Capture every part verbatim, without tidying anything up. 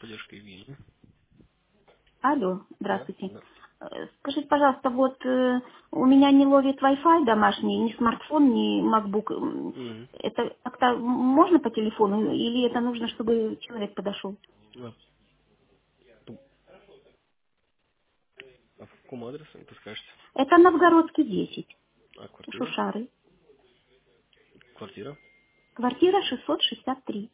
Техподдержка Евгения. Алло, Да, здравствуйте. да. Э, Скажите, пожалуйста, вот э, у меня не ловит Wi-Fi домашний, ни смартфон, ни MacBook. М, Мгм. Это как-то можно по телефону или это нужно, чтобы человек подошел? А, ту- а в каком адресе вы скажете? Это Новгородский десять, А, квартира? Шушары. Квартира? Квартира шестьсот шестьдесят три.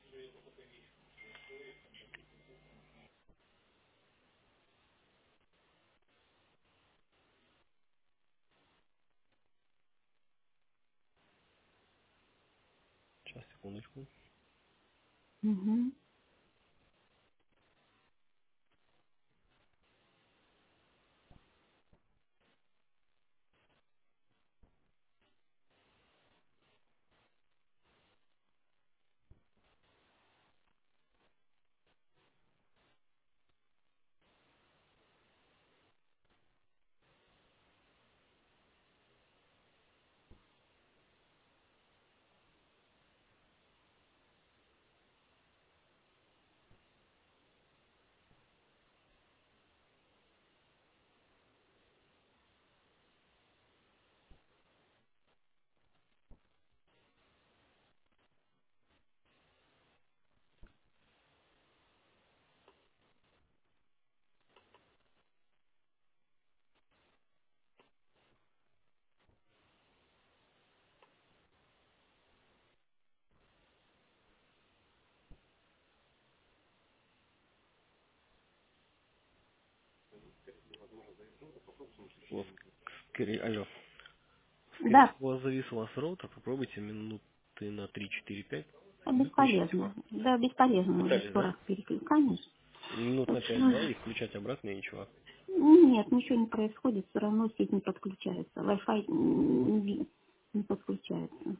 Сейчас, секундочку. Мгм. У вас, скорее, алло. Скорее Да, всего, у вас завис у вас роутер. Попробуйте минуты на три-четыре-пять выключить его. бесполезно. Да, бесполезно уже Пытались, сто да? раз перекликаешь. Минут на пять-два и включать обратно и ничего. Нет, ничего не происходит, все равно сеть не подключается. Wi-Fi м, не не подключается.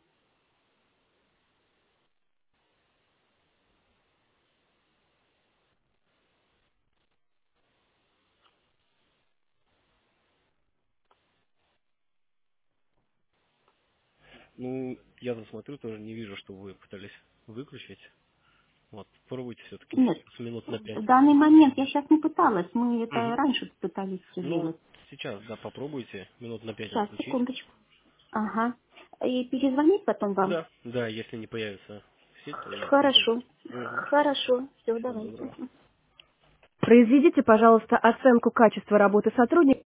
Ну, я тут смотрю, тоже не вижу, что вы пытались выключить. Вот, попробуйте все-таки Нет, с минут на пять. в данный момент я сейчас не пыталась. Мы это Мгм. раньше пытались все Ну, вот делать. сейчас, да, попробуйте минут на пять Сейчас, отключить. секундочку. Ага. И перезвонить потом вам? Да, да, если не появится в сеть, то и Хорошо. перезвоните. Угу. Хорошо. Все, Всего давайте. доброго. Произведите, пожалуйста, оценку качества работы сотрудника.